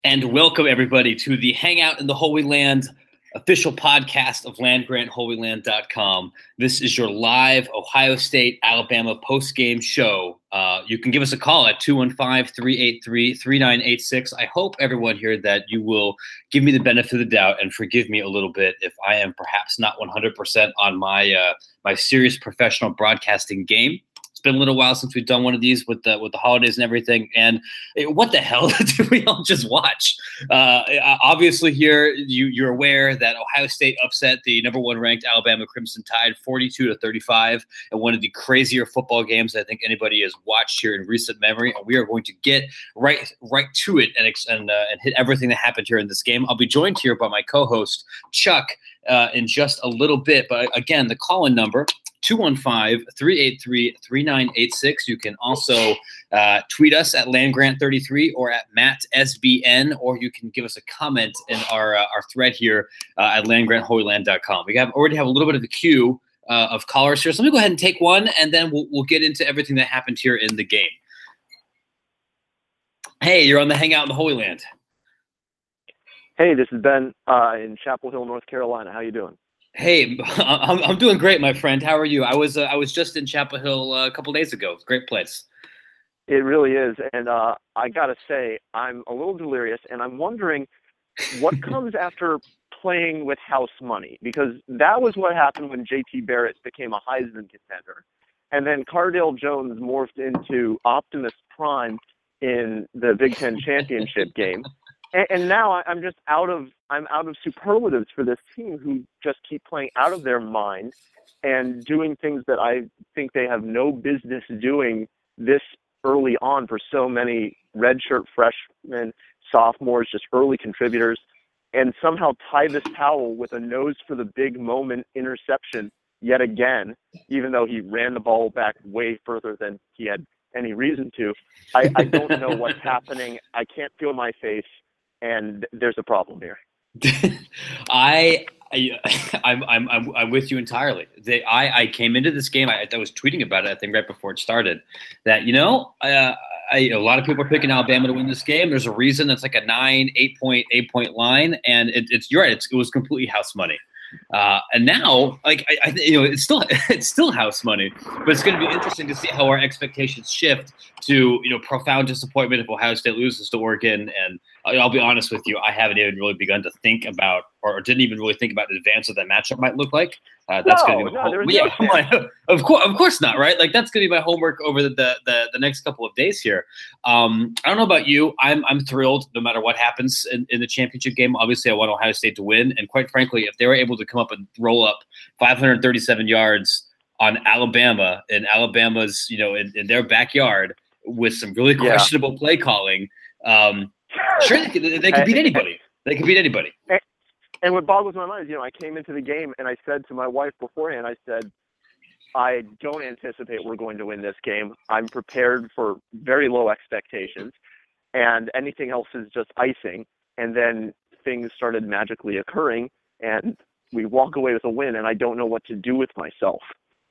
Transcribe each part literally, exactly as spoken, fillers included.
And welcome, everybody, to the Hangout in the Holy Land official podcast of land grant holy land dot com. This is your live Ohio State Alabama post-game show. Uh, you can give us a call at two one five, three eight three, three nine eight six. I hope, everyone here, that you will give me the benefit of the doubt and forgive me a little bit if I am perhaps not one hundred percent on my uh, my serious professional broadcasting game. It's been a little while since we've done one of these with the with the holidays and everything. And it, what the hell did we all just watch? Uh, obviously, here you, you're aware that Ohio State upset the number one ranked Alabama Crimson Tide forty-two to thirty-five in one of the crazier football games I think anybody has watched here in recent memory. And we are going to get right right to it and and, uh, and hit everything that happened here in this game. I'll be joined here by my co-host Chuck uh, in just a little bit. But again, the call-in number, two one five, three eight three, three nine eight six. You can also uh, tweet us at land grant thirty-three or at Matt S B N, or you can give us a comment in our uh, our thread here uh, at land grant holy land dot com. We have already have a little bit of a queue uh, of callers here. So let me go ahead and take one, and then we'll, we'll get into everything that happened here in the game. Hey, you're on the Hangout in the Holy Land. Hey, this is Ben uh, in Chapel Hill, North Carolina. How you doing? Hey, I'm I'm doing great, my friend. How are you? I was uh, I was just in Chapel Hill uh, a couple days ago. It's a great place. It really is, and uh, I gotta say, I'm a little delirious, and I'm wondering what comes after playing with house money, because that was what happened when J T Barrett became a Heisman contender, and then Cardale Jones morphed into Optimus Prime in the Big Ten championship game. And, and now I'm just out of I'm out of superlatives for this team, who just keep playing out of their mind and doing things that I think they have no business doing this early on for so many redshirt freshmen, sophomores, just early contributors, and somehow tie this towel with a nose for the big moment interception yet again, even though he ran the ball back way further than he had any reason to. I, I don't know what's happening. I can't feel my face. And there's a problem here. I, I, I'm, I'm, I'm, I'm with you entirely. They, I, I came into this game. I, I was tweeting about it, I think, right before it started. That you know, uh, I, a lot of people are picking Alabama to win this game. There's a reason. It's like a nine, eight point, eight point line, and it, it's you're right. It's, it was completely house money. Uh, and now, like I, I, you know, it's still it's still house money, but it's going to be interesting to see how our expectations shift to, you know, profound disappointment if Ohio State loses to Oregon. And I'll be honest with you, I haven't even really begun to think about, or didn't even really think about in advance what that matchup might look like. Uh, that's no, going to be no, home- there's yeah, no my, of course, of course not, right? Like that's going to be my homework over the, the the the next couple of days here. Um, I don't know about you. I'm I'm thrilled no matter what happens in, in the championship game. Obviously, I want Ohio State to win, and quite frankly, if they were able to come up and roll up five hundred thirty-seven yards on Alabama in Alabama's, you know, in, in their backyard with some really questionable yeah. play calling, um, sure they could, they could beat anybody. They could beat anybody. And what boggles my mind is, you know, I came into the game and I said to my wife beforehand, I said, I don't anticipate we're going to win this game. I'm prepared for very low expectations, and anything else is just icing. And then things started magically occurring, and we walk away with a win, and I don't know what to do with myself.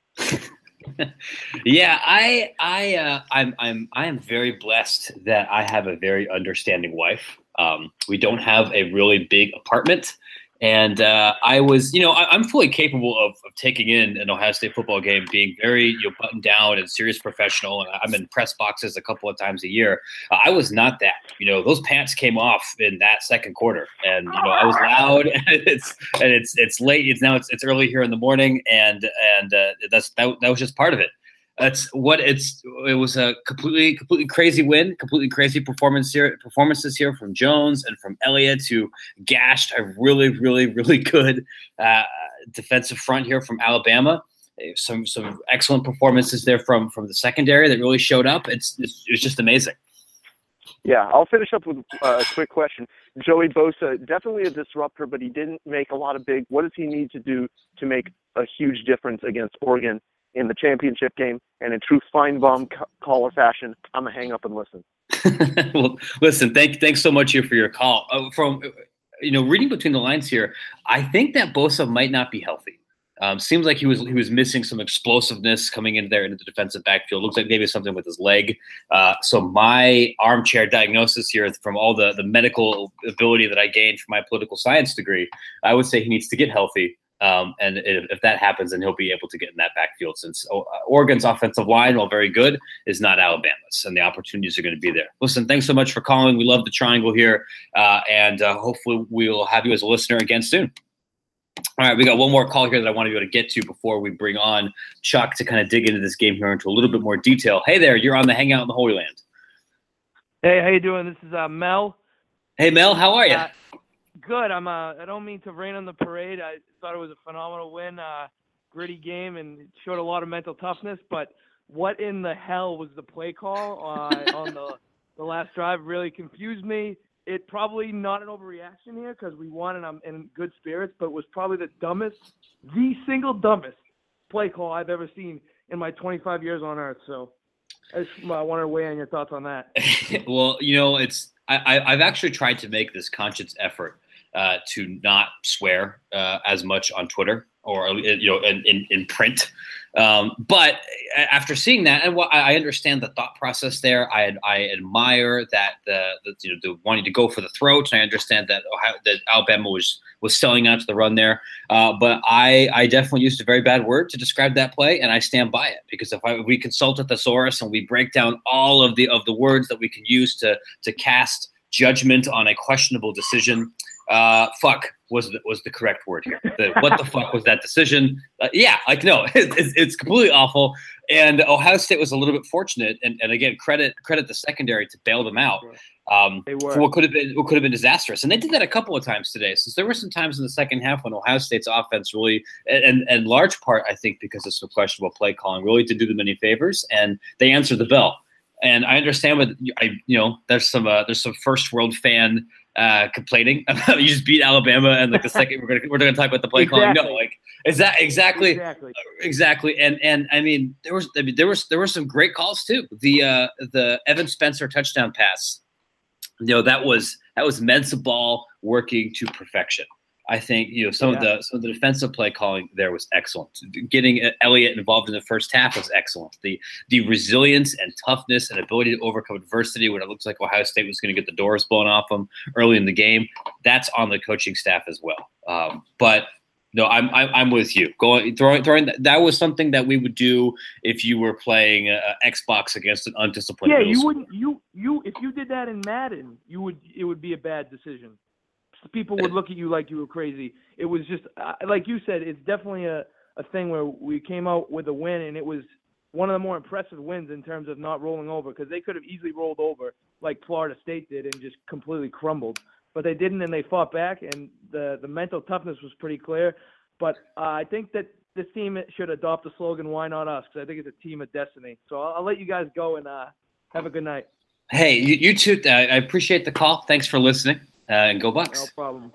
yeah, I, I, uh, I'm, I'm, I am very blessed that I have a very understanding wife. Um, we don't have a really big apartment. And uh, I was, you know, I, I'm fully capable of, of taking in an Ohio State football game, being very, you know, buttoned down and serious professional. And I'm in press boxes a couple of times a year. Uh, I was not that. You know, those pants came off in that second quarter, and you know, I was loud. And it's and it's it's late. It's now it's it's early here in the morning, and and uh, that's that, that was just part of it. That's what it's. It was a completely, completely crazy win, completely crazy performance here. Performances here from Jones and from Elliott, who gashed a really, really, really good uh, defensive front here from Alabama. Some, some excellent performances there from from the secondary that really showed up. It's, it's it was just amazing. Yeah, I'll finish up with a quick question. Joey Bosa, definitely a disruptor, but he didn't make a lot of big. What does he need to do to make a huge difference against Oregon in the championship game? And in true Feinbaum caller fashion, I'm gonna hang up and listen. Well, listen, thank thanks so much here for your call. Uh, from you know, reading between the lines here, I think that Bosa might not be healthy. Um, seems like he was he was missing some explosiveness coming in there into the defensive backfield. Looks like maybe something with his leg. Uh, so my armchair diagnosis here, from all the the medical ability that I gained from my political science degree, I would say he needs to get healthy. Um, and if, if that happens, then he'll be able to get in that backfield, since uh, Oregon's offensive line, while very good, is not Alabama's, and the opportunities are going to be there. Listen, thanks so much for calling. We love the triangle here, uh, and uh, hopefully we'll have you as a listener again soon. All right, we got one more call here that I want to be able to get to before we bring on Chuck to kind of dig into this game here into a little bit more detail. Hey there, you're on the Hangout in the Holy Land. Hey, how you doing? This is uh, Mel. Hey, Mel, how are you? Uh, good. I'm. Uh, I don't mean to rain on the parade. I thought it was a phenomenal win, uh, gritty game, and it showed a lot of mental toughness. But what in the hell was the play call uh, on the the last drive? Really confused me. It probably not an overreaction here because we won and I'm in good spirits, but it was probably the dumbest, the single dumbest play call I've ever seen in my twenty-five years on earth. So I just uh, wanted to weigh on your thoughts on that. Well, you know, it's I, I've actually tried to make this conscious effort uh, to not swear uh, as much on Twitter or, you know, in, in, in print. Um, but after seeing that, and I understand the thought process there. I I admire that the, the you know the wanting to go for the throat. And I understand that Ohio, that Alabama was was selling out to the run there. Uh, but I I definitely used a very bad word to describe that play, and I stand by it, because if, I, if we consult a thesaurus and we break down all of the of the words that we can use to to cast judgment on a questionable decision, uh, fuck was the, was the correct word here. The, what the fuck was that decision? Uh, yeah, like, no, it, it's, it's completely awful. And Ohio State was a little bit fortunate. And, and again, credit credit the secondary to bail them out um, They were. for what could have been what could have been disastrous. And they did that a couple of times today. Since there were some times in the second half when Ohio State's offense really, and and large part, I think, because of some questionable play calling, really did do them any favors, and they answered the bell. And I understand what I, you know, there's some uh, there's some first world fan uh, complaining about you just beat Alabama and like the second we're gonna we're gonna talk about the play Exactly. calling. No, like is that exactly Exactly. exactly. And and I mean there was I mean there was there were some great calls too. The uh, the Evan Spencer touchdown pass, you know, that was that was Mensa ball working to perfection. I think, you know, some Yeah. of the some of the defensive play calling there was excellent. Getting Elliott involved in the first half was excellent. The the resilience and toughness and ability to overcome adversity when it looks like Ohio State was going to get the doors blown off them early in the game, that's on the coaching staff as well. Um, but no, I'm, I'm I'm with you. Going throwing throwing that, that was something that we would do if you were playing uh, Xbox against an undisciplined. Yeah, middle you school. wouldn't. You you if you did that in Madden, you would it would be a bad decision. People would look at you like you were crazy. It was just uh, like you said. It's definitely a, a thing where we came out with a win, and it was one of the more impressive wins in terms of not rolling over, because they could have easily rolled over like Florida State did and just completely crumbled. But they didn't, and they fought back, and the the mental toughness was pretty clear. But uh, I think that this team should adopt the slogan, "Why not us?" Because I think it's a team of destiny. So I'll, I'll let you guys go, and uh, have a good night. Hey, you, you too. Uh, I appreciate the call. Thanks for listening. Uh, and go Bucks. No problem.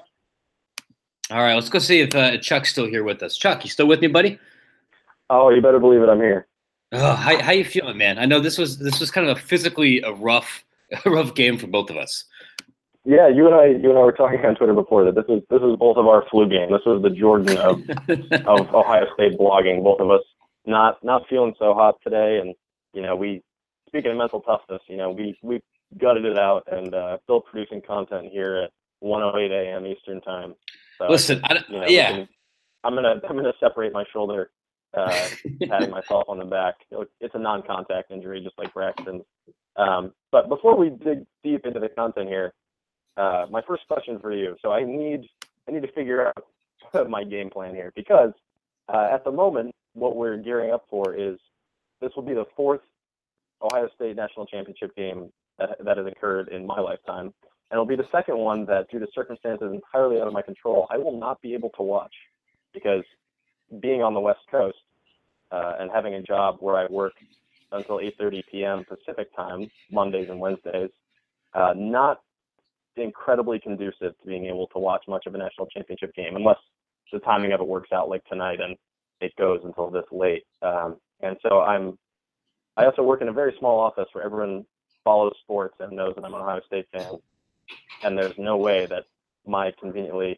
All right, let's go see if uh, Chuck's still here with us. Chuck, you still with me, buddy? Oh, you better believe it. I'm here. Oh, how how you feeling, man? I know this was this was kind of a physically a rough a rough game for both of us. Yeah, you and I, you and I were talking on Twitter before that this was this was both of our flu game. This was the Jordan of of Ohio State blogging. Both of us not not feeling so hot today, and you know, we speaking of mental toughness, you know, we we gutted it out and uh, still producing content here at one oh eight a.m. Eastern time. So, Listen, I, you know, yeah, can, I'm gonna I'm gonna separate my shoulder, uh, patting myself on the back. It's a non-contact injury, just like Braxton. Um, but before we dig deep into the content here, uh, my first question for you. So I need I need to figure out my game plan here, because uh, at the moment what we're gearing up for is this will be the fourth Ohio State national championship game that, that has occurred in my lifetime. And it'll be the second one that, due to circumstances entirely out of my control, I will not be able to watch, because being on the West Coast uh, and having a job where I work until eight thirty p.m. Pacific time, Mondays and Wednesdays, uh, not incredibly conducive to being able to watch much of a national championship game, unless the timing of it works out like tonight and it goes until this late. Um, and so I'm, I also work in a very small office where everyone follows sports and knows that I'm an Ohio State fan. And there's no way that my conveniently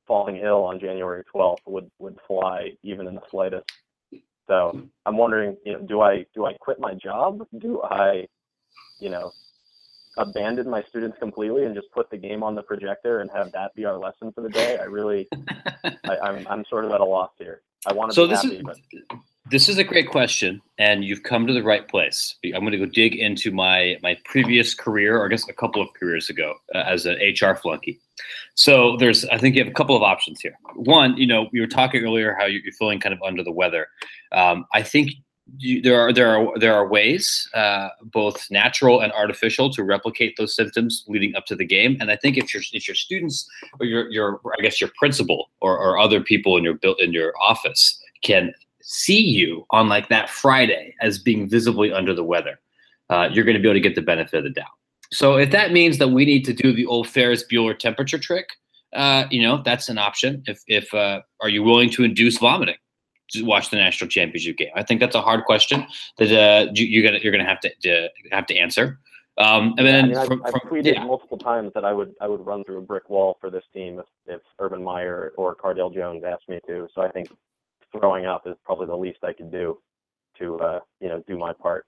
falling ill on January twelfth would, would fly even in the slightest. So I'm wondering, you know, do I do I quit my job? Do I, you know, abandon my students completely and just put the game on the projector and have that be our lesson for the day? I really, I, I'm I'm sort of at a loss here. I want to so be this happy, is, but This is a great question, and you've come to the right place. I'm going to go dig into my my previous career, or I guess a couple of careers ago, uh, as an H R flunky. So there's, I think you have a couple of options here. One, you know, we were talking earlier how you're feeling kind of under the weather. Um, I think you, there are there are there are ways, uh, both natural and artificial, to replicate those symptoms leading up to the game. And I think if your if your students or your your I guess your principal or, or other people in your built in your office can see you on like that Friday as being visibly under the weather, uh, you're going to be able to get the benefit of the doubt. So if that means that we need to do the old Ferris Bueller temperature trick, uh, you know, that's an option. If, if uh, are you willing to induce vomiting to watch the national championship game? I think that's a hard question that uh, you, you're gonna you're gonna have to, to have to answer. Um, and yeah, then I mean, from, I've, from, I've tweeted yeah. multiple times that I would I would run through a brick wall for this team if, if Urban Meyer or Cardale Jones asked me to. So I think throwing up is probably the least I could do to, uh, you know, do my part.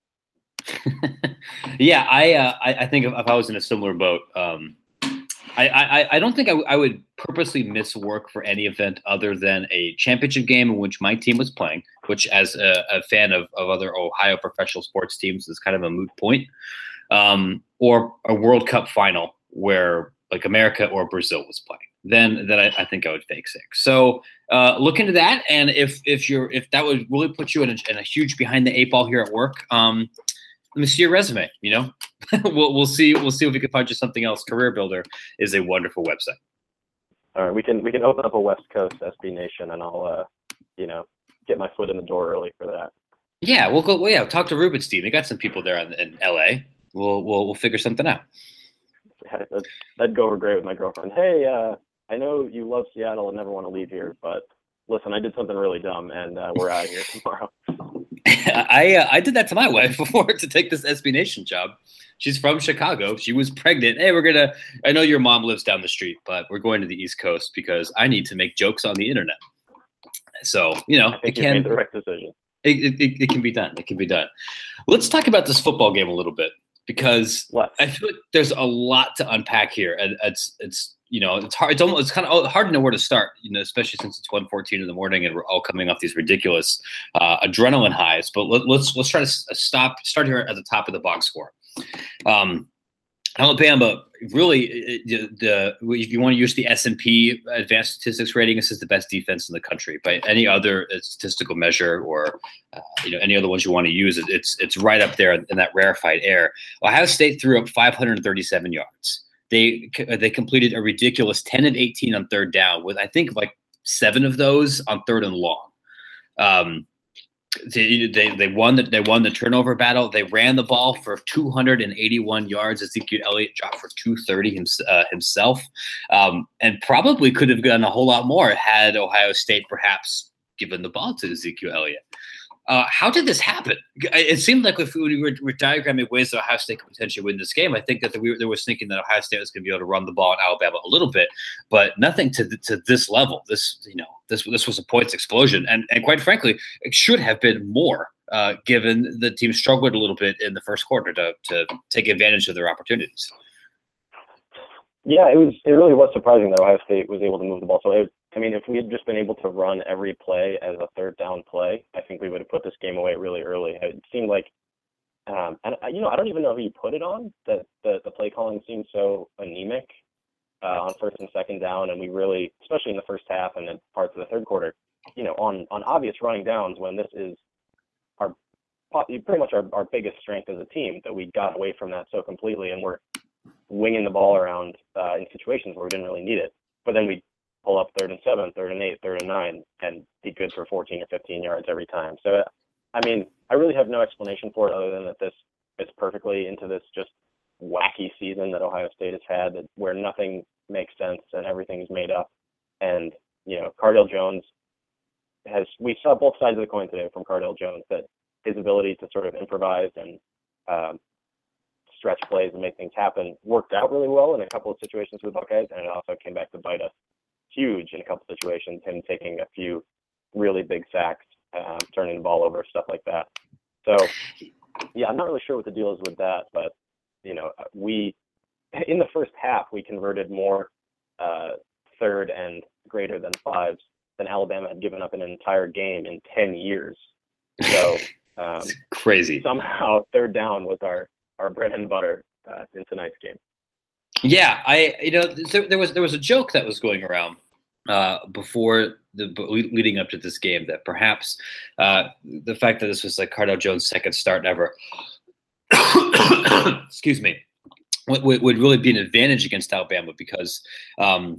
yeah, I, uh, I I think if, if I was in a similar boat, um, I, I I don't think I, w- I would purposely miss work for any event other than a championship game in which my team was playing, which as a, a fan of, of other Ohio professional sports teams is kind of a moot point, um, or a World Cup final where like America or Brazil was playing. Then then I, I think I would fake sick. So uh, look into that, and if if you're if that would really put you in a, in a huge behind the eight ball here at work, um, let me see your resume. You know, we'll we'll see we'll see if we can find you something else. Career Builder is a wonderful website. All right, we can we can open up a West Coast S B Nation, and I'll uh, you know, get my foot in the door early for that. Yeah, we'll go. Well, yeah, talk to Rubenstein. They got some people there in, in L A. We'll we'll we'll figure something out. That'd, that'd go over great with my girlfriend. Hey, uh, I know you love Seattle and never want to leave here, but listen, I did something really dumb, and uh, we're out of here tomorrow. I uh, I did that to my wife before to take this S B Nation job. She's from Chicago. She was pregnant. Hey, we're gonna. I know your mom lives down the street, but we're going to the East Coast because I need to make jokes on the internet. So you know, I think it you can. made the right decision. It, it, it can be done. It can be done. Let's talk about this football game a little bit because Let's. I feel like there's a lot to unpack here, and it's it's you know it's hard. It's almost it's kind of hard to know where to start. You know, especially since it's one fourteen in the morning and we're all coming off these ridiculous uh, adrenaline highs. But let, let's let's try to stop start here at the top of the box score. Um, Alabama really, the, the if you want to use the S and P advanced statistics rating, this is the best defense in the country. By any other statistical measure, or uh, you know any other ones you want to use, it's it's right up there in that rarefied air. Ohio State threw up five hundred thirty-seven yards. They they completed a ridiculous ten of eighteen on third down, with I think like seven of those on third and long. Um, They, they they won the they won the turnover battle. They ran the ball for two hundred eighty-one yards. Ezekiel Elliott dropped for two thirty hims, uh, himself, um, and probably could have done a whole lot more had Ohio State perhaps given the ball to Ezekiel Elliott. Uh, how did this happen? It seemed like if we were, were diagramming ways that Ohio State could potentially win this game, I think that we were, there was thinking that Ohio State was going to be able to run the ball in Alabama a little bit, but nothing to to this level. This you know this this was a points explosion, and and quite frankly, it should have been more, uh, given the team struggled a little bit in the first quarter to to take advantage of their opportunities. Yeah, it was. It really was surprising that Ohio State was able to move the ball. So, it, I mean, if we had just been able to run every play as a third down play, I think we would have put this game away really early. It seemed like, um, and you know, I don't even know who you put it on. That the the play calling seemed so anemic uh, on first and second down, and we really, especially in the first half and then parts of the third quarter, you know, on on obvious running downs when this is our pretty much our, our biggest strength as a team, that we got away from that so completely, and we're winging the ball around uh, in situations where we didn't really need it. But then we pull up third and seven, third and eight, third and nine, and be good for fourteen or fifteen yards every time. So, I mean, I really have no explanation for it other than that this fits perfectly into this just wacky season that Ohio State has had, that, where nothing makes sense and everything's made up. And, you know, Cardale Jones has, we saw both sides of the coin today from Cardale Jones, that his ability to sort of improvise and um, stretch plays and make things happen worked out really well in a couple of situations with Buckeyes, and it also came back to bite us. huge in a couple situations, him taking a few really big sacks, um, turning the ball over, stuff like that. So, yeah, I'm not really sure what the deal is with that, but, you know, we, in the first half, we converted more uh, third and greater than fives than Alabama had given up an entire game in ten years. So, um, crazy. Somehow third down was our, our bread and butter uh, in tonight's game. Yeah, I you know there, there was there was a joke that was going around uh, before the leading up to this game that perhaps uh, the fact that this was like Cardale Jones' second start ever, excuse me, would, would really be an advantage against Alabama because um,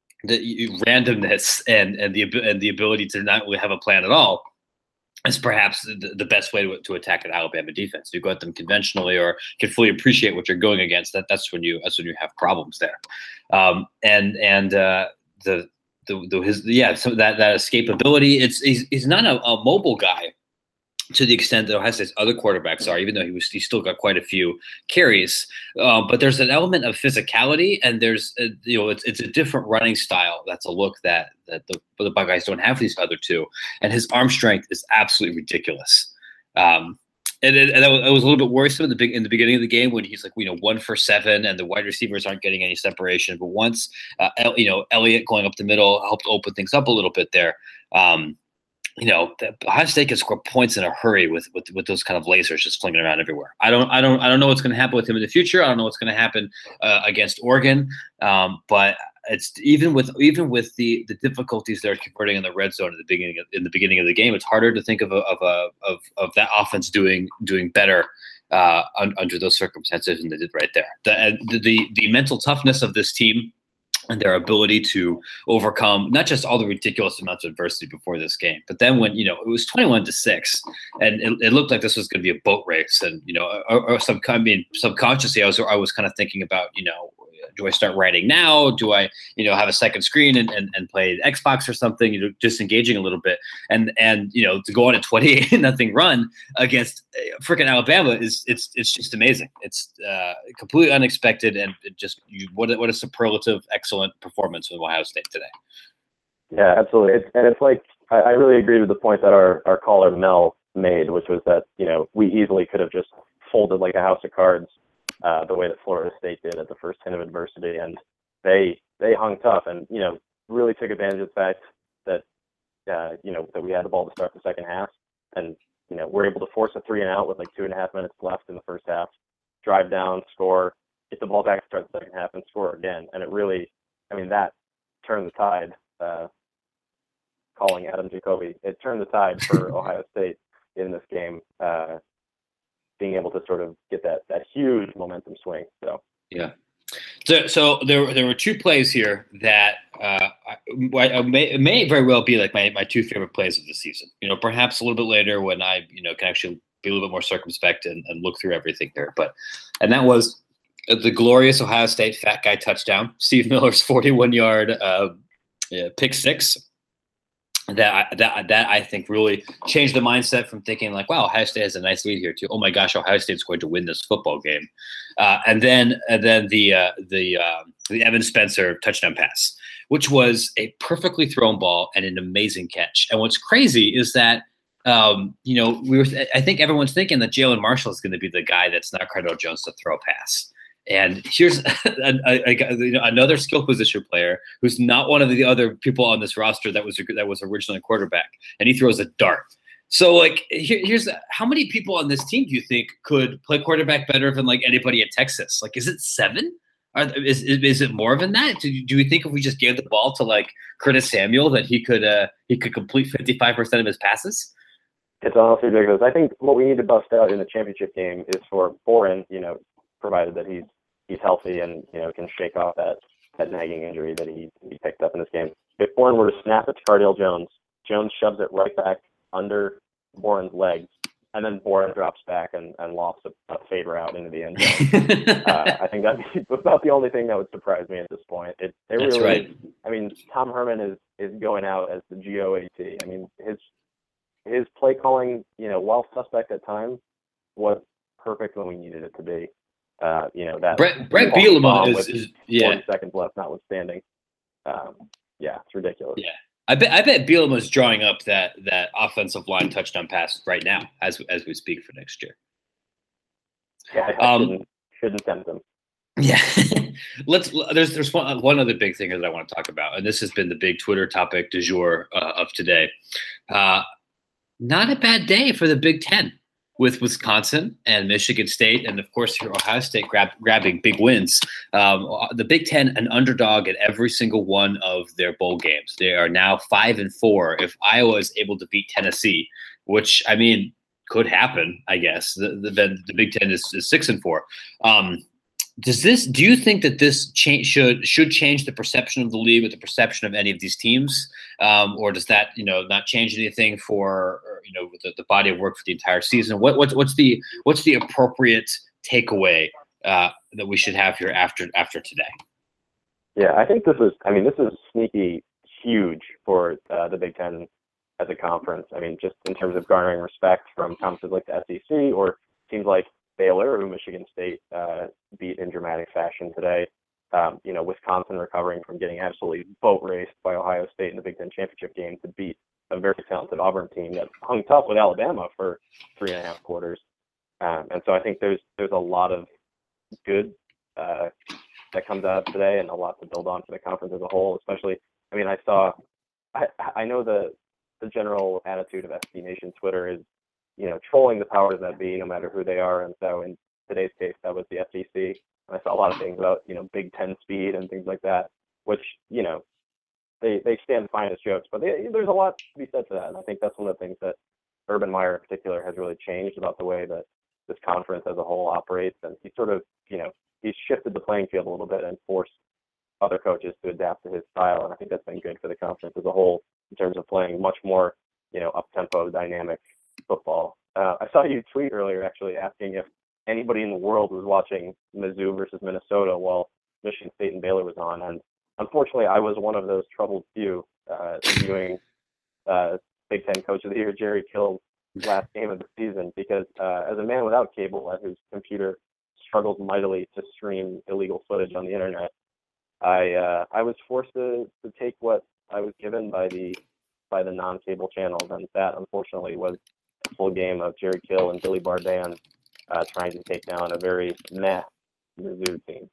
the randomness and and the and the ability to not really have a plan at all is perhaps the, the best way to, to attack an Alabama defense. You go at them conventionally or can fully appreciate what you're going against. That that's when you that's when you have problems there. Um, and and uh, the the, the his yeah so that that escapability. It's he's, he's not a, a mobile guy to the extent that Ohio State's other quarterbacks are, even though he was he still got quite a few carries. Uh, but there's an element of physicality, and there's a, you know it's it's a different running style. That's a look that that the, the Buckeyes don't have these other two, and his arm strength is absolutely ridiculous. Um, and it, and it was a little bit worrisome in the big in the beginning of the game when he's like you know one for seven, and the wide receivers aren't getting any separation. But once uh, you know Elliott going up the middle helped open things up a little bit there. Um, You know, Ohio State can score points in a hurry with, with with those kind of lasers just flinging around everywhere. I don't, I don't, I don't know what's going to happen with him in the future. I don't know what's going to happen uh, against Oregon. Um, but it's even with even with the the difficulties they're converting in the red zone at the beginning of, in the beginning of the game, it's harder to think of a, of a of of that offense doing doing better uh, un, under those circumstances than they did right there. The, the the the mental toughness of this team and their ability to overcome not just all the ridiculous amounts of adversity before this game, but then when, you know, it was twenty-one to six and it, it looked like this was going to be a boat race. And, you know, or, or some, I mean, subconsciously, I was, I was kind of thinking about, you know, do I start writing now? Do I, you know, have a second screen and, and, and play Xbox or something, you know, disengaging a little bit and, and, you know, to go on a twenty-eight nothing run against freaking Alabama is it's, it's just amazing. It's uh, completely unexpected. And it just, you, what a, what a superlative, excellent performance from Ohio State today. Yeah, absolutely. It's, and it's like, I, I really agree with the point that our, our caller Mel made, which was that, you know, we easily could have just folded like a house of cards. Uh, the way that Florida State did at the first hint of adversity, and they they hung tough, and you know really took advantage of the fact that uh, you know that we had the ball to start the second half, and you know we're able to force a three and out with like two and a half minutes left in the first half, drive down, score, get the ball back to start the second half, and score again, and it really, I mean that turned the tide. Uh, calling Adam Jacoby, it turned the tide for Ohio State in this game. Uh, being able to sort of get that that huge momentum swing. So yeah. So so there there were two plays here that uh, I, I may may very well be like my, my two favorite plays of the season. You know, perhaps a little bit later when I you know can actually be a little bit more circumspect and, and look through everything here. But and that was the glorious Ohio State fat guy touchdown, Steve Miller's forty-one yard uh, yeah, pick six. That that that I think really changed the mindset from thinking like, wow, Ohio State has a nice lead here, to oh my gosh, Ohio State's going to win this football game, uh, and then and then the uh, the uh, the Evan Spencer touchdown pass, which was a perfectly thrown ball and an amazing catch. And what's crazy is that um, you know we were I think everyone's thinking that Jalen Marshall is going to be the guy that's not Cardale Jones to throw a pass. And here's a, a, a, you know, another skill position player who's not one of the other people on this roster that was that was originally a quarterback, and he throws a dart. So, like, here, here's how many people on this team do you think could play quarterback better than like anybody at Texas? Like, is it seven? Are, is, is is it more than that? Do, do we think if we just gave the ball to like Curtis Samuel that he could uh, he could complete fifty-five percent of his passes? It's honestly ridiculous. I think what we need to bust out in the championship game is for Boren, you know, provided that he's he's healthy and you know can shake off that, that nagging injury that he, he picked up in this game. If Boren were to snap it to Cardale Jones, Jones shoves it right back under Boren's legs, and then Boren drops back and, and lofts a, a fade route into the end zone. uh, I think that'd be about the only thing that would surprise me at this point. It, it That's really, right. I mean, Tom Herman is, is going out as the G O A T. I mean, his his play calling, you know, while suspect at times, was perfect when we needed it to be. Uh, you know, that Brett, Brett Bielema is, is yeah. forty seconds left notwithstanding. Um, yeah, it's ridiculous. Yeah. I bet I bet Bielema is drawing up that that offensive line touchdown pass right now as as we speak for next year. Yeah, I Um, shouldn't, shouldn't tempt them. Yeah, let's. There's there's one one other big thing that I want to talk about, and this has been the big Twitter topic du jour uh, of today. Uh, not a bad day for the Big Ten, with Wisconsin and Michigan State, and of course Ohio State grab, grabbing big wins. Um, the Big Ten, an underdog at every single one of their bowl games. They are now five and four. If Iowa is able to beat Tennessee, which I mean could happen, I guess, the the, the Big Ten is, is six and four. Um, Does this? Do you think that this change should should change the perception of the league or the perception of any of these teams, um, or does that you know not change anything for you know the, the body of work for the entire season? What what's what's the what's the appropriate takeaway uh, that we should have here after after today? Yeah, I think this is. I mean, this is sneaky huge for uh, the Big Ten as a conference. I mean, just in terms of garnering respect from conferences like the S E C or teams like Baylor, who Michigan State uh, beat in dramatic fashion today. Um, you know, Wisconsin recovering from getting absolutely boat raced by Ohio State in the Big Ten championship game to beat a very talented Auburn team that hung tough with Alabama for three and a half quarters. Um, and so I think there's there's a lot of good uh, that comes out of today, and a lot to build on for the conference as a whole. Especially, I mean, I saw, I I know the the general attitude of S B Nation Twitter is, you know, trolling the powers that be, no matter who they are. And so in today's case, that was the S E C. And I saw a lot of things about, you know, Big Ten speed and things like that, which, you know, they they stand fine as jokes. But they, there's a lot to be said for that. And I think that's one of the things that Urban Meyer in particular has really changed about the way that this conference as a whole operates. And he sort of, you know, he's shifted the playing field a little bit and forced other coaches to adapt to his style. And I think that's been good for the conference as a whole in terms of playing much more, you know, up-tempo, dynamic football. Uh, I saw you tweet earlier actually asking if anybody in the world was watching Mizzou versus Minnesota while Michigan State and Baylor was on. And unfortunately, I was one of those troubled few uh, viewing uh, Big Ten Coach of the Year, Jerry Kill's last game of the season, because uh, as a man without cable at whose computer struggles mightily to stream illegal footage on the internet, I uh, I was forced to, to take what I was given by the by the non-cable channels, and that unfortunately was a full game of Jerry Kill and Billy Bardan uh, trying to take down a very meh Mizzou team.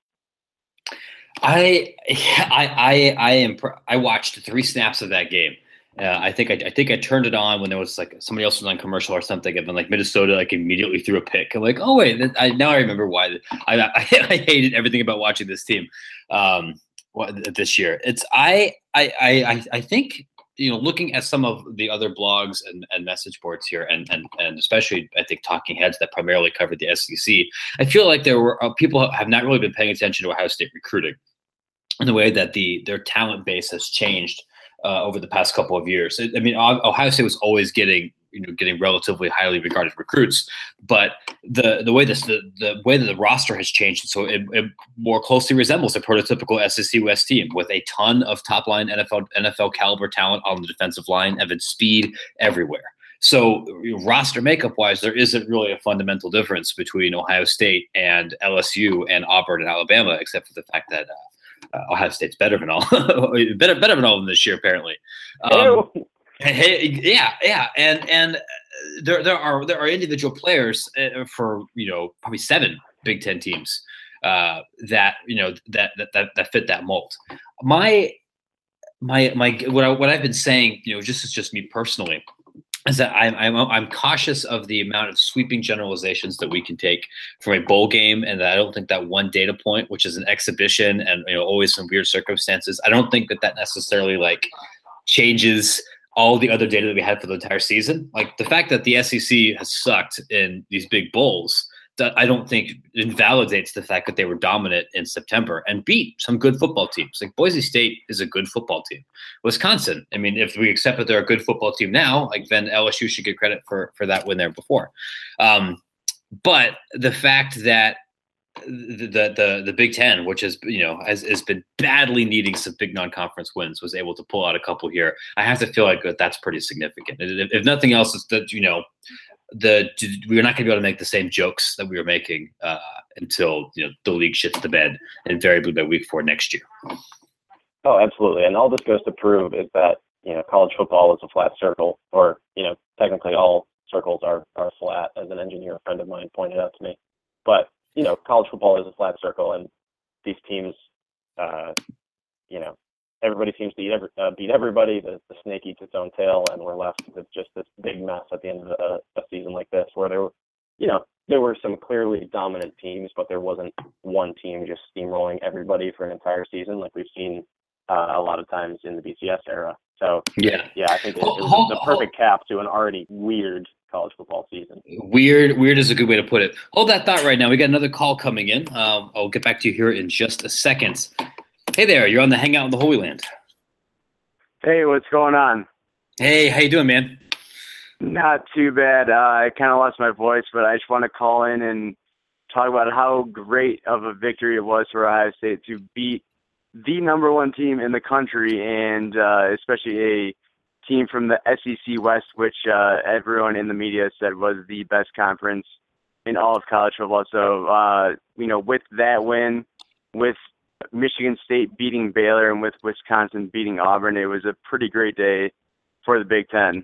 I I I I am I watched three snaps of that game. Uh, I think I, I think I turned it on when there was like somebody else was on commercial or something, and then like Minnesota like immediately threw a pick. I'm like, oh wait, I now I remember why. I I, I hated everything about watching this team um, this year. It's I I I I think you know looking at some of the other blogs and, and message boards here, and and and especially I think talking heads that primarily covered the S E C, I feel like there were uh, people have not really been paying attention to Ohio State recruiting in the way that the their talent base has changed Uh, over the past couple of years. I mean, Ohio State was always getting, you know, getting relatively highly regarded recruits, but the the way this the, the way that the roster has changed, so it, it more closely resembles a prototypical S E C West team with a ton of top line N F L N F L caliber talent on the defensive line, Evan speed everywhere. So you know, roster makeup wise, there isn't really a fundamental difference between Ohio State and L S U and Auburn and Alabama, except for the fact that. Uh, Uh, Ohio State's better than all, better better than all of them this year, apparently. Um, hey, yeah, yeah, and and there there are there are individual players uh, for you know probably seven Big Ten teams uh, that you know that, that that that fit that mold. My my my what I, what I've been saying, you know, just is just me personally, is that I'm, I'm I'm cautious of the amount of sweeping generalizations that we can take from a bowl game, and that I don't think that one data point, which is an exhibition and you know always some weird circumstances, I don't think that that necessarily like changes all the other data that we had for the entire season. Like the fact that the S E C has sucked in these big bowls, that I don't think invalidates the fact that they were dominant in September and beat some good football teams. Like Boise State is a good football team. Wisconsin, I mean, if we accept that they're a good football team now, like then L S U should get credit for for that win there before. Um, but the fact that the the the Big Ten, which is you know has, has been badly needing some big non-conference wins, was able to pull out a couple here. I have to feel like that that's pretty significant. If, if nothing else, it's that you know. The we're not going to be able to make the same jokes that we were making uh, until you know the league shits the bed invariably by week four next year. Oh, absolutely. And all this goes to prove is that, you know, college football is a flat circle, or, you know, technically all circles are, are flat, as an engineer friend of mine pointed out to me. But, you know, college football is a flat circle, and these teams, uh, you know, everybody seems to eat every, uh, beat everybody. The, the snake eats its own tail, and we're left with just this big mess at the end of a, a season like this, where there were, you know, there were some clearly dominant teams, but there wasn't one team just steamrolling everybody for an entire season like we've seen uh, a lot of times in the B C S era. So, yeah, yeah, I think it, it was the perfect cap to an already weird college football season. Weird, weird is a good way to put it. Hold that thought right now. We got another call coming in. Um, I'll get back to you here in just a second. Hey there, you're on the Hangout in the Holy Land. Hey, what's going on? Hey, how you doing, man? Not too bad. Uh, I kind of lost my voice, but I just want to call in and talk about how great of a victory it was for Ohio State to beat the number one team in the country, and uh, especially a team from the S E C West, which uh, everyone in the media said was the best conference in all of college football. So, uh, you know, with that win, with Michigan State beating Baylor, and with Wisconsin beating Auburn, it was a pretty great day for the Big Ten.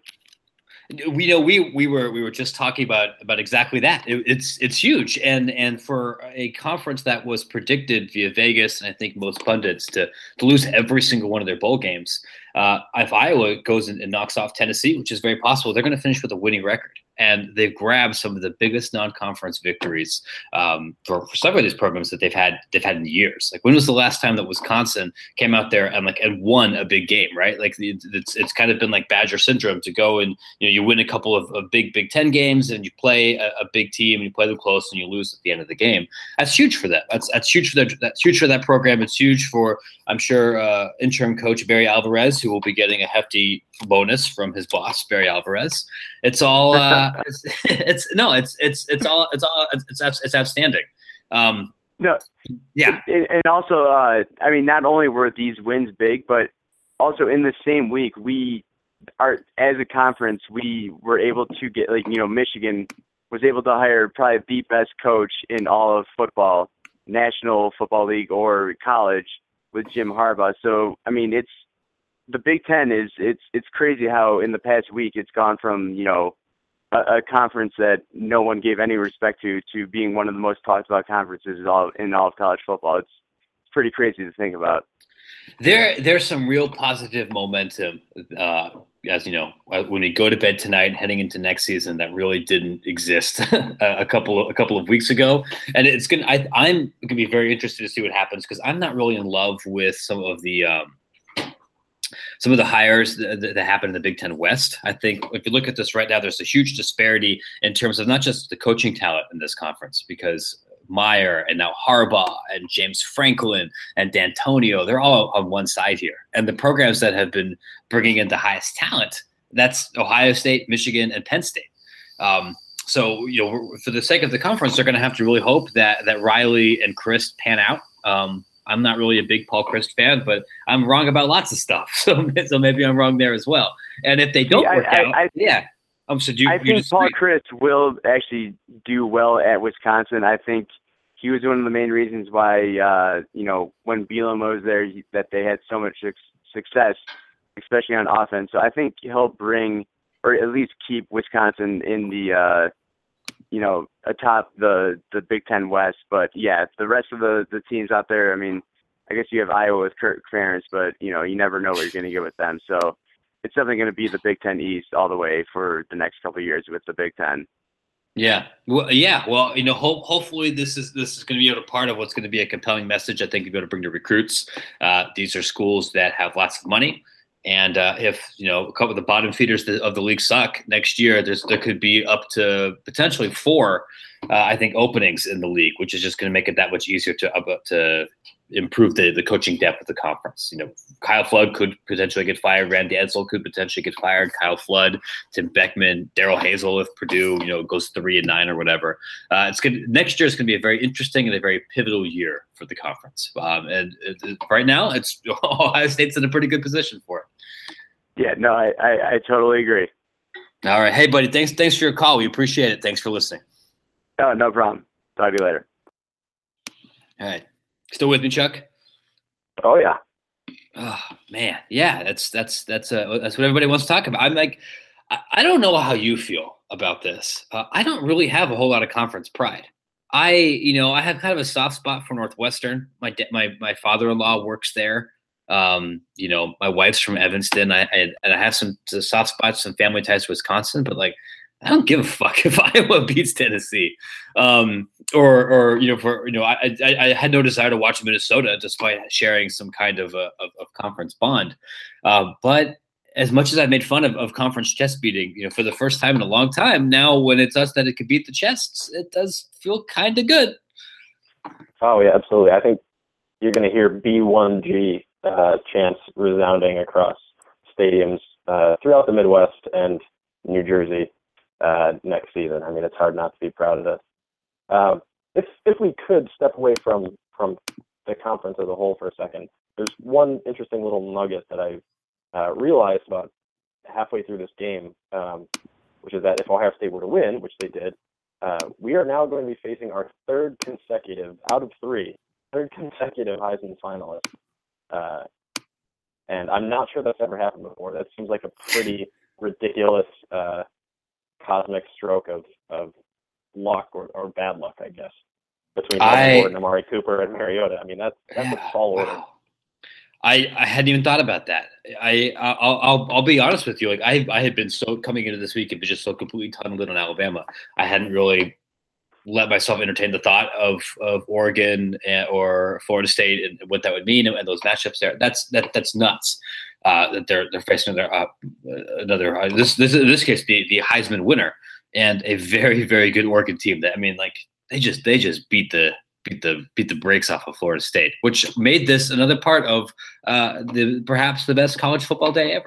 We know we we were we were just talking about about exactly that. It, it's it's huge, and and for a conference that was predicted via Vegas, and I think most pundits to to lose every single one of their bowl games. Uh, if Iowa goes and, and knocks off Tennessee, which is very possible, they're going to finish with a winning record. And they've grabbed some of the biggest non-conference victories um, for, for several of these programs that they've had they've had in years. Like, when was the last time that Wisconsin came out there and like and won a big game, right? Like, it's it's kind of been like Badger syndrome to go and, you know, you win a couple of, of big Big Ten games, and you play a, a big team and you play them close and you lose at the end of the game. That's huge for them. That's that's huge for that. That's huge for that program. It's huge for, I'm sure, uh, interim coach Barry Alvarez, who will be getting a hefty bonus from his boss Barry Alvarez. It's all uh, it's, it's no, it's it's it's all it's all it's it's, it's outstanding. Um, no, yeah, and, and also, uh, I mean, not only were these wins big, but also in the same week, we are as a conference, we were able to get, like, you know, Michigan was able to hire probably the best coach in all of football, National Football League or college, with Jim Harbaugh. So, I mean, it's the Big Ten is it's it's crazy how in the past week it's gone from, you know, a, a conference that no one gave any respect to to being one of the most talked about conferences in all in all of college football. It's pretty crazy to think about. There, there's some real positive momentum, uh, as you know, when we go to bed tonight, heading into next season, that really didn't exist a couple of, a couple of weeks ago, and it's gonna. I, I'm gonna be very interested to see what happens, because I'm not really in love with some of the um, some of the hires that, that happened in the Big Ten West. I think if you look at this right now, there's a huge disparity in terms of not just the coaching talent in this conference, because Meyer and now Harbaugh and James Franklin and D'Antonio, they're all on one side here. And the programs that have been bringing in the highest talent, that's Ohio State, Michigan, and Penn State. Um, so, you know, for the sake of the conference, they're going to have to really hope that that Riley and Chryst pan out. Um, I'm not really a big Paul Chryst fan, but I'm wrong about lots of stuff. So, so maybe I'm wrong there as well. And if they don't yeah, work I, out, I, yeah. Um, so do you, I you think Paul Chryst will actually do well at Wisconsin. I think he was one of the main reasons why, uh, you know, when Bielema was there, he, that they had so much su- success, especially on offense. So I think he'll bring, or at least keep Wisconsin in the, uh, you know, atop the, the Big Ten West. But yeah, the rest of the, the teams out there, I mean, I guess you have Iowa with Kirk Ferentz, but, you know, you never know what you're going to get with them. So it's definitely going to be the Big Ten East all the way for the next couple of years with the Big Ten. Yeah, well, yeah, well, you know, ho- hopefully this is this is going to be a part of what's going to be a compelling message. I think you're going to bring to recruits. Uh, these are schools that have lots of money, and uh, if you know a couple of the bottom feeders of the league suck next year, there's there could be up to potentially four, uh, I think, openings in the league, which is just going to make it that much easier to uh, to improve the, the coaching depth of the conference. You know, Kyle Flood could potentially get fired. Randy Edsall could potentially get fired. Kyle Flood, Tim Beckman, Daryl Hazel, if Purdue, you know, goes three and nine or whatever. Uh, it's good. Next year is going to be a very interesting and a very pivotal year for the conference. Um, and it, it, right now, it's Ohio State's in a pretty good position for it. Yeah, no, I, I, I totally agree. All right. Hey, buddy, thanks, thanks for your call. We appreciate it. Thanks for listening. Oh, no problem. Talk to you later. All right. Still with me, Chuck? Oh, yeah. Oh man, yeah, that's that's that's uh, that's what everybody wants to talk about. I'm like, I, I don't know how you feel about this. Uh, I don't really have a whole lot of conference pride. I, you know, I have kind of a soft spot for Northwestern. My de- my my father-in-law works there. Um, you know, my wife's from Evanston. I, I and I have some, some soft spots, some family ties to Wisconsin, but like, I don't give a fuck if Iowa beats Tennessee, um, or or you know, for you know, I, I I had no desire to watch Minnesota despite sharing some kind of a of, of conference bond. Uh, but as much as I've made fun of, of conference chest beating, you know, for the first time in a long time, now when it's us that it could beat the chests, it does feel kind of good. Oh yeah, absolutely. I think you're going to hear B one G uh, chants resounding across stadiums uh, throughout the Midwest and New Jersey. Uh, next season. I mean, it's hard not to be proud of this. Um, if if we could step away from from the conference as a whole for a second, there's one interesting little nugget that I uh, realized about halfway through this game, um, which is that if Ohio State were to win, which they did, uh, we are now going to be facing our third consecutive, out of three, third consecutive Heisman finalist. Uh, and I'm not sure that's ever happened before. That seems like a pretty ridiculous uh, cosmic stroke of, of luck or, or bad luck, I guess, between I, Gordon, Amari Cooper, and Mariota. I mean, that's that's yeah, a tall order. wow. I, I hadn't even thought about that. I I'll, I'll I'll be honest with you. Like I I had been so coming into this week and been just so completely tunneled in on Alabama. I hadn't really let myself entertain the thought of of Oregon and, or Florida State and what that would mean and, and those matchups there. That's that that's nuts. Uh, that they're they're facing another uh, another uh, this this in this case the the Heisman winner and a very very good Oregon team. That I mean, like they just they just beat the beat the beat the brakes off of Florida State, which made this another part of uh, the perhaps the best college football day ever.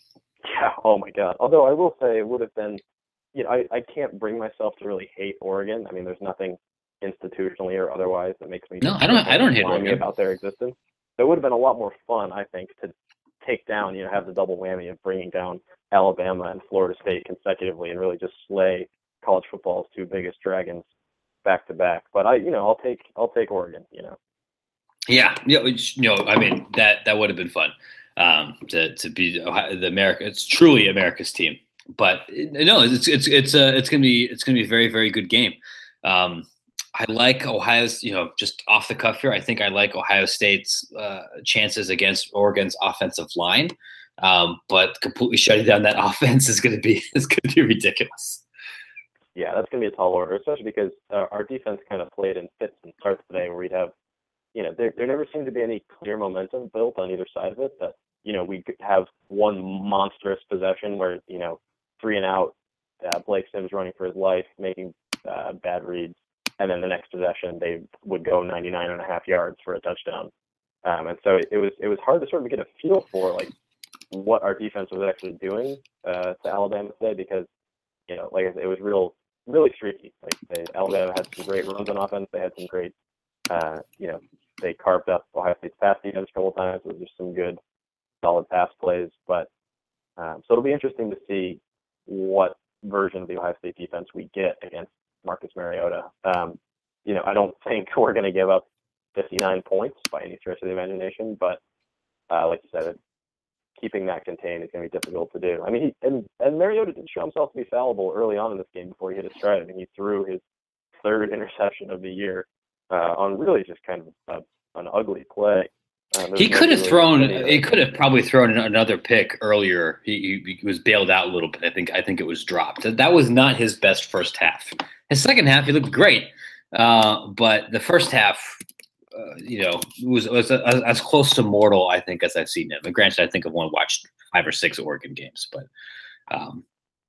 Yeah. Oh my God. Although I will say it would have been, you know, I, I can't bring myself to really hate Oregon. I mean, there's nothing institutionally or otherwise that makes me no. I don't. I don't hate Oregon about their existence. So it would have been a lot more fun, I think, to take down, you know, have the double whammy of bringing down Alabama and Florida State consecutively and really just slay college football's two biggest dragons back to back. But I, you know, I'll take I'll take Oregon, you know. Yeah, you know, it's, you know, I mean that that would have been fun um, to to be the America. It's truly America's team. But no, it's it's it's uh, it's gonna be it's gonna be a very very good game. Um, I like Ohio's, you know, just off the cuff here. I think I like Ohio State's uh, chances against Oregon's offensive line, um, but completely shutting down that offense is gonna be is gonna be ridiculous. Yeah, that's gonna be a tall order, especially because uh, our defense kind of played in fits and starts today, where we'd have, you know, there there never seemed to be any clear momentum built on either side of it. That you know we could have one monstrous possession where you know. Three and out, uh, Blake Sims running for his life, making uh, bad reads, and then the next possession they would go ninety-nine and a half yards for a touchdown. Um, and so it, it was it was hard to sort of get a feel for like what our defense was actually doing uh, to Alabama today because you know like I said, it was real really streaky. Like they, Alabama had some great runs on offense, they had some great uh, you know they carved up Ohio State's pass defense a couple of times. It was just some good solid pass plays, but um, so it'll be interesting to see what version of the Ohio State defense we get against Marcus Mariota. Um, you know, I don't think we're going to give up fifty-nine points by any stretch of the imagination, but uh, like you said, keeping that contained is going to be difficult to do. I mean, he, and, and Mariota did show himself to be fallible early on in this game before he hit his stride. I mean, he threw his third interception of the year uh, on really just kind of a, an ugly play. Um, he could have thrown. He could have probably thrown another pick earlier. He, he, he was bailed out a little bit. I think. I think it was dropped. That was not his best first half. His second half, he looked great, uh, but the first half, uh, you know, was was a, a, as close to mortal, I think, as I've seen him. And granted, I think I've only watched five or six Oregon games, but um,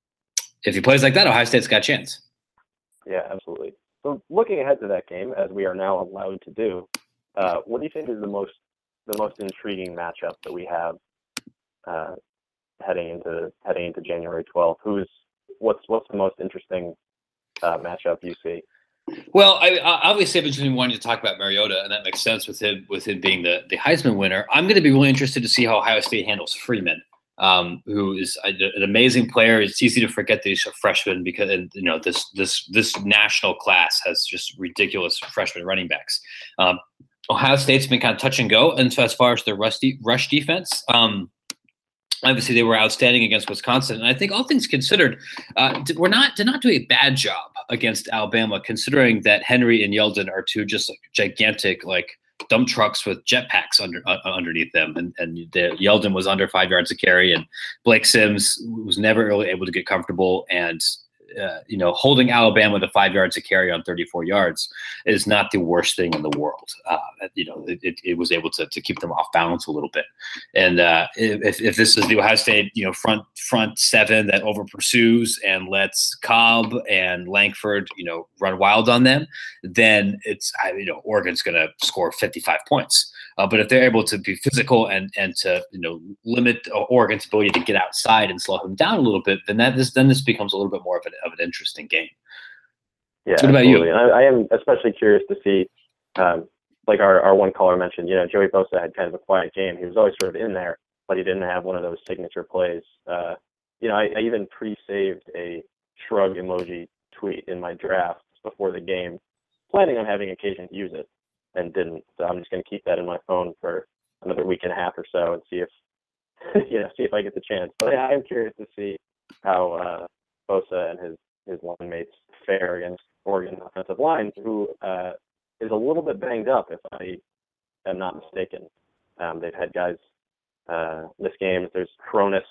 if he plays like that, Ohio State's got a chance. Yeah, absolutely. So looking ahead to that game, as we are now allowed to do, uh, what do you think is the most the most intriguing matchup that we have uh, heading into heading into January twelfth? Who's what's what's the most interesting uh, matchup you see? Well, I, I obviously I've been wanting to talk about Mariota, and that makes sense with him with him being the, the Heisman winner. I'm going to be really interested to see how Ohio State handles Freeman, um, who is a, an amazing player. It's easy to forget that he's a freshman because you know this this this national class has just ridiculous freshman running backs. Um, Ohio State's been kind of touch and go, and so as far as their rusty rush defense, um, obviously they were outstanding against Wisconsin, and I think all things considered, uh, did, we're not did not do a bad job against Alabama, considering that Henry and Yeldon are two just like gigantic like dump trucks with jetpacks under uh, underneath them, and and the, Yeldon was under five yards a carry, and Blake Sims was never really able to get comfortable, and uh, you know, holding Alabama to five yards a carry on thirty-four yards is not the worst thing in the world. Uh, you know, it, it, it was able to to keep them off balance a little bit, and uh, if if this is the Ohio State, you know, front front seven that over pursues and lets Cobb and Langford, you know, run wild on them, then it's, you know, Oregon's going to score fifty-five points. Uh, but if they're able to be physical and and to, you know, limit Oregon's ability to get outside and slow him down a little bit, then that this then this becomes a little bit more of an of an interesting game. Yeah. What about absolutely. you? And I, I am especially curious to see, um, like our, our one caller mentioned, you know, Joey Bosa had kind of a quiet game. He was always sort of in there, but he didn't have one of those signature plays. Uh, you know, I, I even pre-saved a shrug emoji tweet in my draft before the game, planning on having occasion to use it, and didn't. So I'm just going to keep that in my phone for another week and a half or so and see if, you know, see if I get the chance. But yeah, I am curious to see how uh, Bosa and his, his line mates fare against Oregon offensive line, who uh, is a little bit banged up, if I am not mistaken. Um, they've had guys uh, miss games. There's Cronus,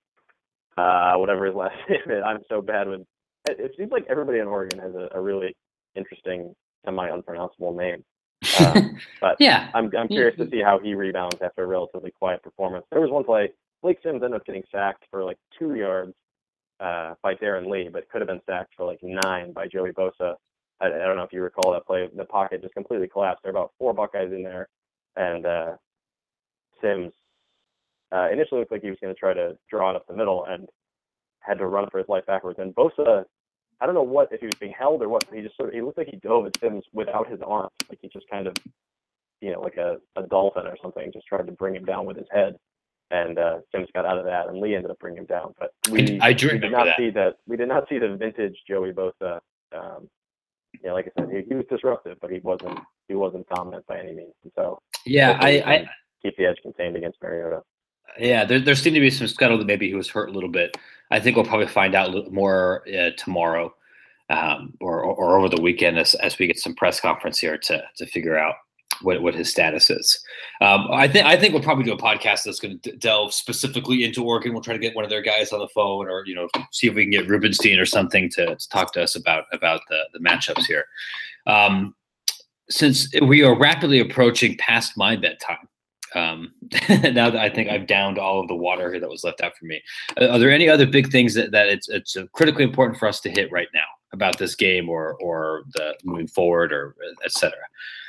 uh, whatever his last name is. I'm so bad with it. It seems like everybody in Oregon has a, a really interesting, semi-unpronounceable name. Um, but yeah, I'm I'm curious to see how he rebounds after a relatively quiet performance. There was one play, Blake Sims ended up getting sacked for like two yards uh, by Darren Lee, but could have been sacked for like nine by Joey Bosa. I, I don't know if you recall that play. The pocket just completely collapsed. There were about four Buckeyes in there, and uh, Sims uh, initially looked like he was going to try to draw it up the middle and had to run for his life backwards. And Bosa, I don't know what, if he was being held or what, he just sort of, he looked like he dove at Sims without his arms. Like he just kind of, you know, like a, a dolphin or something, just tried to bring him down with his head. And uh, Sims got out of that, and Lee ended up bringing him down. But we, I, I do we did remember not that. see that. We did not see the vintage Joey Bosa. Um, you know, like I said, he, he was disruptive, but he wasn't he wasn't dominant by any means. And so Yeah, I, hopefully we I can keep the edge contained against Mariota. yeah, there there seemed to be some scuttle that maybe he was hurt a little bit. I think we'll probably find out a little more uh, tomorrow. Um, or, or over the weekend as, as we get some press conference here to to figure out what, what his status is. Um, I think I think we'll probably do a podcast that's going to d- delve specifically into Oregon. We'll try to get one of their guys on the phone, or you know, see if we can get Rubenstein or something to, to talk to us about about the the matchups here. Um, since we are rapidly approaching past my bedtime, um, now that I think I've downed all of the water that was left out for me, are, are there any other big things that, that it's it's critically important for us to hit right now about this game, or or the moving forward, or et cetera?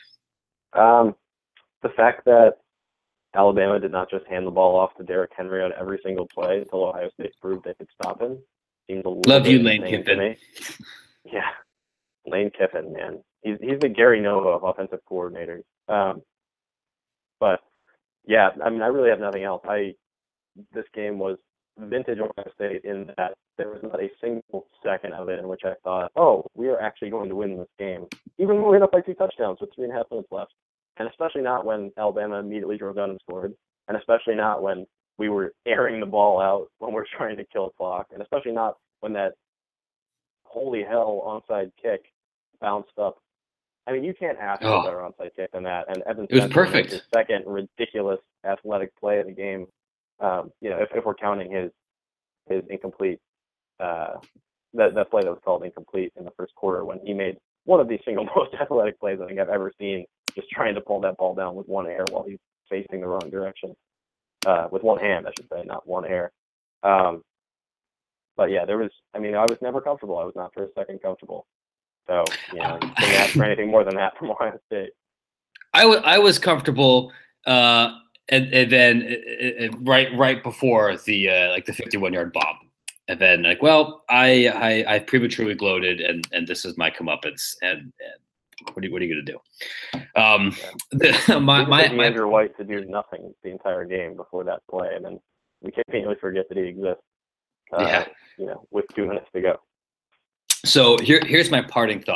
Um, the fact that Alabama did not just hand the ball off to Derrick Henry on every single play until Ohio State proved they could stop him seems a little Love bit you, Lane insane to Kiffin. me. Yeah, Lane Kiffin, man, he's he's the Gary Nova of offensive coordinators. Um, but yeah, I mean, I really have nothing else. I this game was vintage Ohio State in that there was not a single second of it in which I thought, oh, we are actually going to win this game, even when we went up by two touchdowns with three and a half minutes left. And especially not when Alabama immediately drove down and scored, and especially not when we were airing the ball out when we're trying to kill clock, and especially not when that holy hell onside kick bounced up. I mean, you can't ask for Oh. a better onside kick than that. And Evan It was Spencer made perfect. his second ridiculous athletic play of the game. Um, you know, if, if we're counting his his incomplete, uh, that that play that was called incomplete in the first quarter, when he made one of the single most athletic plays I think I've ever seen, just trying to pull that ball down with one air while he's facing the wrong direction, uh, with one hand, I should say, not one air. Um, but yeah, there was. I mean, I was never comfortable. I was not for a second comfortable. So you know, you couldn't ask for anything more than that from Ohio State. I, w- I was comfortable, uh, and, and then uh, uh, right right before the uh, like the fifty-one yard bomb, and then like, well, I I, I prematurely gloated, and, and this is my comeuppance, and, and what are you, what are you gonna do? Um, the, my We my, just my Andrew White to do nothing the entire game before that play, and then we continually forget that he exists. Uh, Yeah. You know, with two minutes to go. So here, here's my parting thought.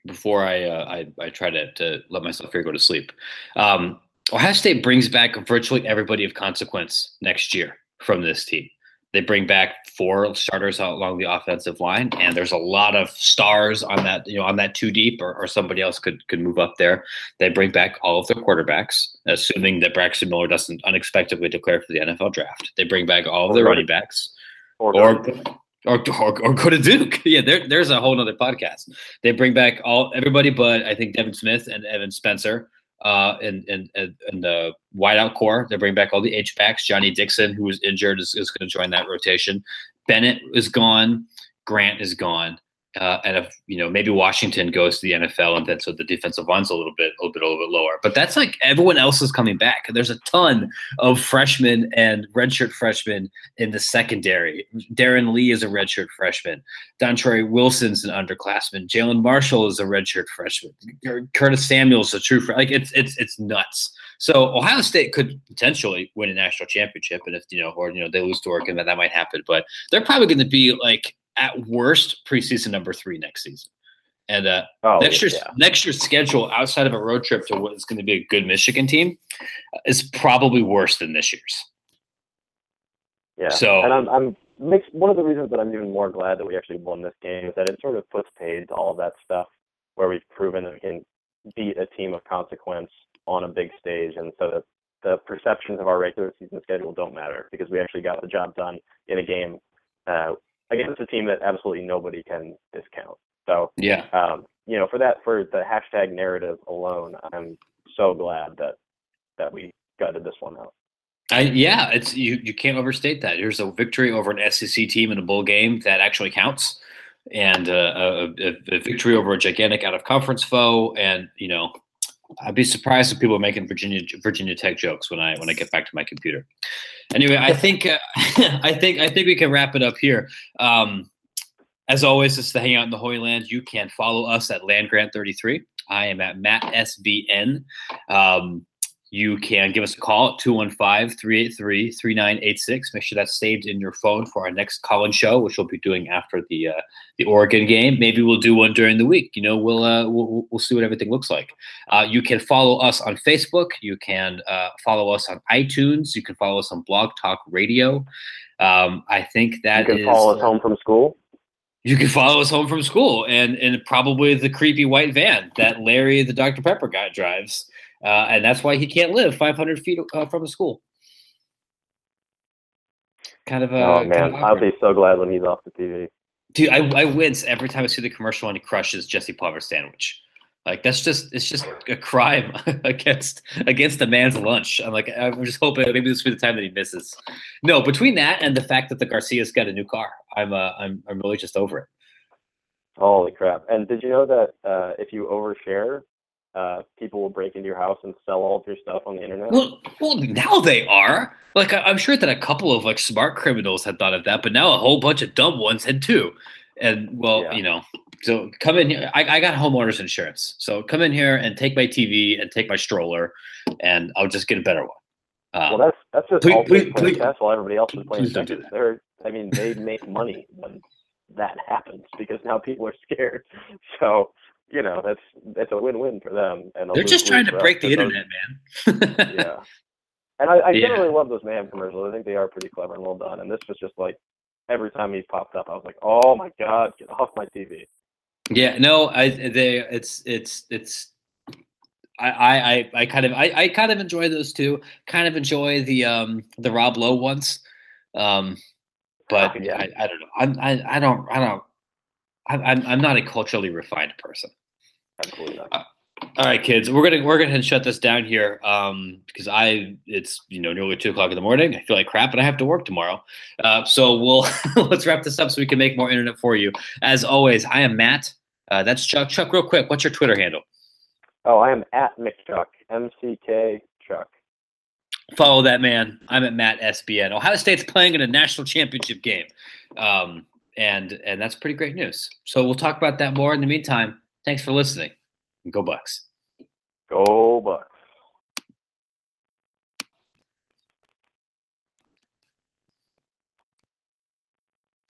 before I uh, I, I try to, to let myself here go to sleep. Um, Ohio State brings back virtually everybody of consequence next year from this team. They bring back four starters along the offensive line, and there's a lot of stars on that, you know, on that two deep, or, or somebody else could could move up there. They bring back all of their quarterbacks, assuming that Braxton Miller doesn't unexpectedly declare for the N F L draft. They bring back all of their running backs, or or, or or or go to Duke. Yeah, there, there's a whole other podcast. They bring back all everybody, but I think Devin Smith and Evan Spencer. Uh, and and and the wideout core, they bring back all the H-backs. Johnny Dixon, who was injured, is, is going to join that rotation. Bennett is gone. Grant is gone. Uh, and if you know, maybe Washington goes to the N F L, and then so the defensive line's a little bit, a little bit, a little bit lower. But that's like everyone else is coming back. There's a ton of freshmen and redshirt freshmen in the secondary. Darren Lee is a redshirt freshman. Dontre Wilson's an underclassman. Jalen Marshall is a redshirt freshman. Curtis Samuel's a true freshman. Like it's it's it's nuts. So Ohio State could potentially win a national championship, and if you know, or you know, they lose to Oregon, then that might happen. But they're probably going to be like, at worst, preseason number three next season. And uh, oh, next year's yeah. next year's schedule, outside of a road trip to what is going to be a good Michigan team, is probably worse than this year's. Yeah. So, and I'm, I'm makes one of the reasons that I'm even more glad that we actually won this game is that it sort of puts paid to all of that stuff where we've proven that we can beat a team of consequence on a big stage, and so that the perceptions of our regular season schedule don't matter because we actually got the job done in a game uh, against a team that absolutely nobody can discount. So, yeah, um, you know, for that, for the hashtag narrative alone, I'm so glad that that we gutted this one out. I, yeah, it's you. You can't overstate that. Here's a victory over an S E C team in a bowl game that actually counts, and uh, a, a, a victory over a gigantic out of conference foe. And you know, I'd be surprised if people are making Virginia Virginia Tech jokes when I when I get back to my computer. Anyway, I think uh, I think I think we can wrap it up here. Um, as always, this is the Hangout in the Holy Land. You can follow us at Land Grant thirty-three. I am at Matt S B N. Um, you can give us a call at two one five, three eight three, three nine eight six. Make sure that's saved in your phone for our next call-in show, which we'll be doing after the uh, the Oregon game. Maybe we'll do one during the week. You know, we'll uh, we'll, we'll see what everything looks like. Uh, you can follow us on Facebook. You can uh, follow us on iTunes. You can follow us on Blog Talk Radio. Um, I think that you can is, follow us home from school. You can follow us home from school, and and probably the creepy white van that Larry, the Doctor Pepper guy, drives. Uh, and that's why he can't live five hundred feet uh, from the school. Kind of a. Oh man, kind of I'll be so glad when he's off the T V. Dude, I, I wince every time I see the commercial and he crushes Jesse Pulver's sandwich. Like that's just it's just a crime against against the man's lunch. I'm like I'm just hoping maybe this will be the time that he misses. No, between that and the fact that the Garcias got a new car, I'm uh I'm I'm really just over it. Holy crap! And did you know that uh, if you overshare, uh, people will break into your house and sell all of your stuff on the internet? Well, well, now they are. Like, I, I'm sure that a couple of, like, smart criminals had thought of that, but now a whole bunch of dumb ones had too. And, well, Yeah. you know, so come in here. I, I got homeowners insurance. So come in here and take my T V and take my stroller, and I'll just get a better one. Um, Well, that's that's just please- all please- playing please- chess while everybody else is playing please don't do checkers. that. They're, I mean, they make money when that happens because now people are scared. So, you know, that's that's a win-win for them. And a they're just lose-lose trying to for us break the because internet, man. yeah. And I, I Yeah. generally love those Mayhem commercials. I think they are pretty clever and well done. And this was just like, every time he popped up, I was like, oh my God, get off my T V. Yeah, no, I they it's it's it's I I I kind of I, I kind of enjoy those too. Kind of enjoy the um the Rob Lowe ones. Um but Yeah. I, I don't know. I'm I, I don't I don't I'm I'm I'm not a culturally refined person. Absolutely not. All right, kids, we're gonna we're gonna shut this down here um, because I it's you know nearly two o'clock in the morning. I feel like crap, and I have to work tomorrow. Uh, so we'll let's wrap this up so we can make more internet for you. As always, I am Matt. Uh, that's Chuck. Chuck, real quick, what's your Twitter handle? Oh, I am at McChuck, M C K Chuck. Follow that man. I'm at Matt S B N. Ohio State's playing in a national championship game, um, and and that's pretty great news. So we'll talk about that more. In the meantime, thanks for listening. Go Bucks. Go Bucks.